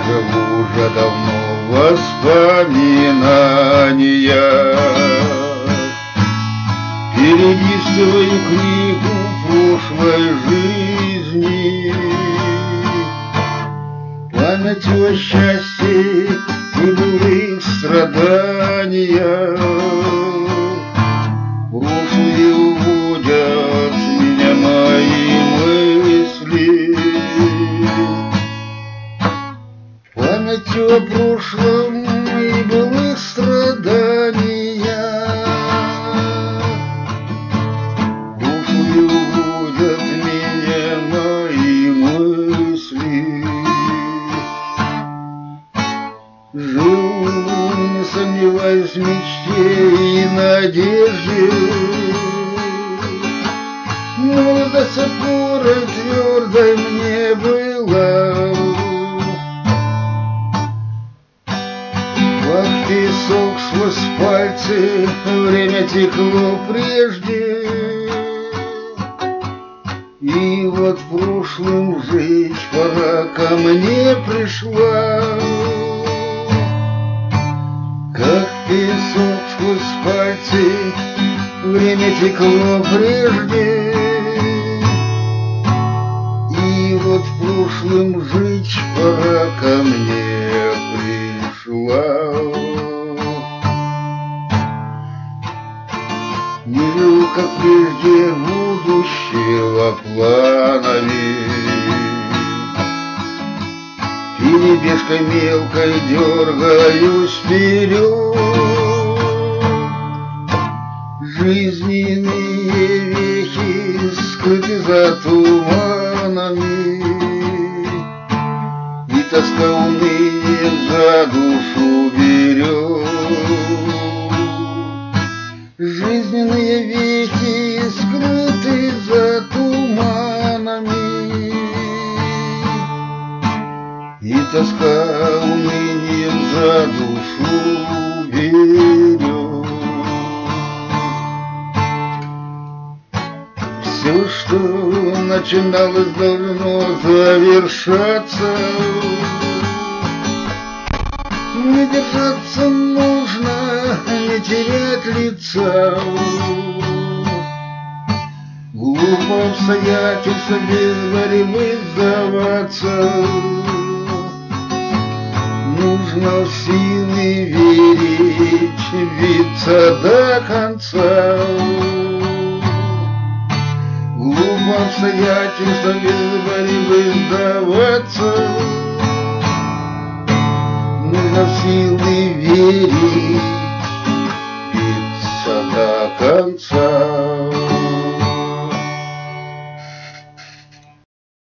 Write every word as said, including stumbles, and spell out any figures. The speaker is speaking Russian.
живу уже давно в воспоминаниях. Перелистываю книгу прошлой жизни, память о счастье и былых страданиях. Прошлые уводят меня мои мысли, память о прошлом и былых страданиях. Прошлые уводят меня мои мысли. Жил, не сомневаюсь, в мечте и надежде, молодость опорой твердой мне была. Как песок сквозь пальцы время текло прежде, и вот в прошлом жить пора ко мне пришла. Как песок сквозь пальцы время текло прежде, и вот в прошлом жить пора ко мне пришла. Не живу, как прежде, будущего планами, перебежкой мелкой дергаюсь вперед. Жизненные вехи скрыты за туманами, и тоска унынием за душу берет. Жизненные вехи скрыты за туманами, и тоска унынием за душу берет. Все, что начиналось, должно завершаться. Не держаться нужно, не терять лица. Глупо обстоятельства без борьбы сдаваться. Нужно в силы верить, биться до конца. Глупо обстоятельства без борьбы сдаваться. Нужно в силы верить, биться до конца.